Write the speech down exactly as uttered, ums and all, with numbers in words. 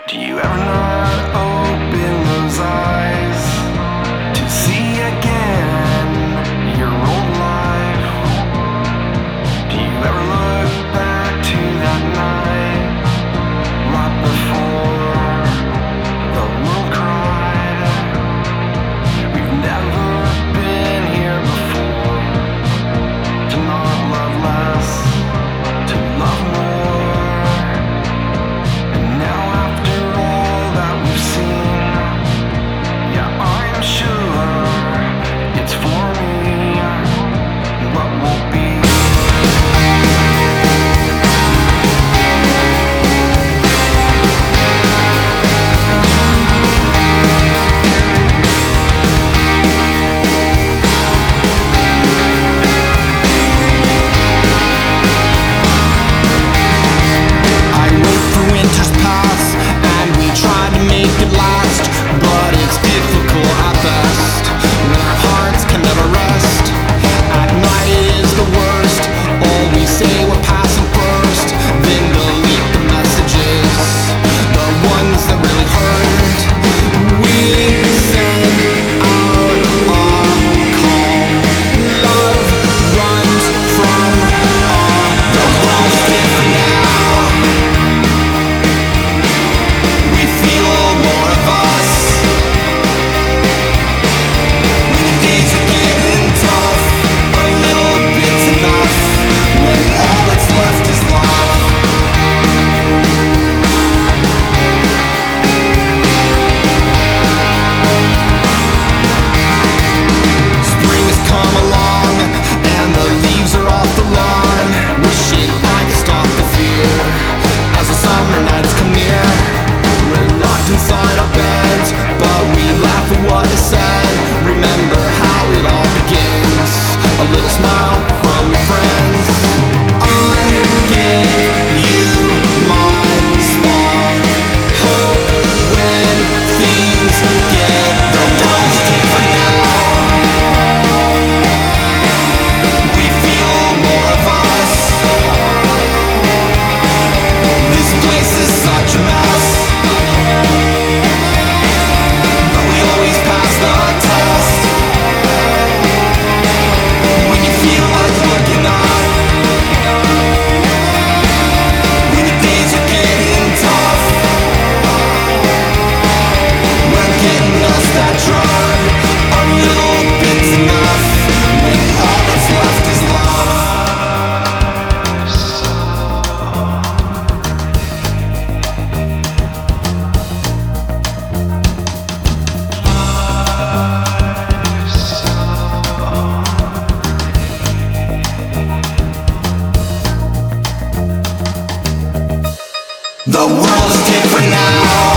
Do you ever not open those eyes to see again your old life? Do you ever look back to that night right before the world cried? We've never been here before. To not love less, to love more. And now after all that we've seen, yeah, I'm sure it's for me what will be. I wait for winter's pass and we try to make it last, but it's difficult at best when our hearts can never rest. At night it is the worst. All we say we're passing first, then delete the messages, the ones that really hurt. We send out our call. Love runs from all. The world's different now. We feel more of us. When the days are getting tough, a little bit's enough. When all that's left is love. Spring has come along and the leaves are off the lawn. Wishing I could stop the fear as the summer nights come near. We're locked inside our beds, but we laugh at what is said. Remember how it all begins. A little smile from your friends. I give you my small hope when things get the world's different now. We feel more of us. This place is such a mess, but we always pass the test. When you feel like looking up, when the days are getting tough, we're getting us that drug. A little bit's enough when all that's left is love. The world is different now.